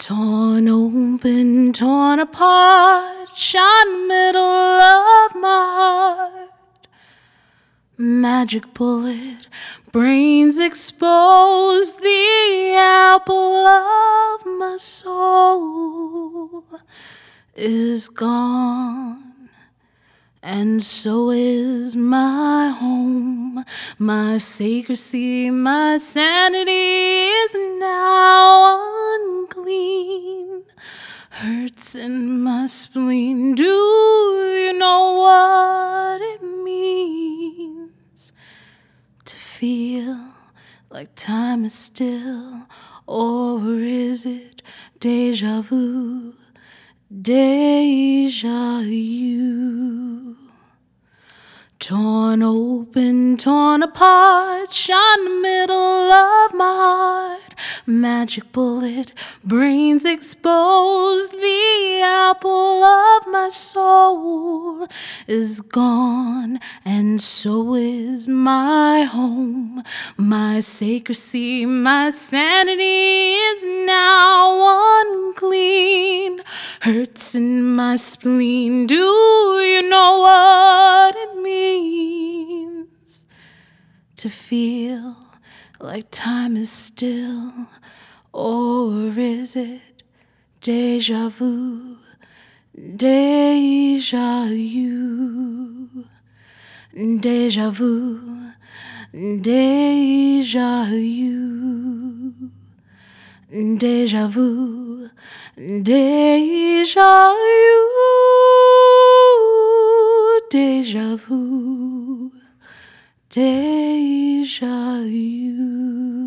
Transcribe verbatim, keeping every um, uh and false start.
Torn open, torn apart, shot in the middle of my heart. Magic bullet, brains exposed, the apple of my soul is gone, and so is my home. My secrecy, my sanity is now unclean. Hurts in my spleen, do you know what it means to feel like time is still? Or is it deja vu, deja vu? Torn open, torn apart, shot in the middle of my heart. Magic bullet, brains exposed, the apple of my soul is gone, and so is my home. My secrecy, my sanity is now unclean. Hurts in my spleen, do you know what it means to feel like time is still? Or is it deja vu, deja vu, deja vu, deja vu, deja vu, deja vu, deja vu, deja vu.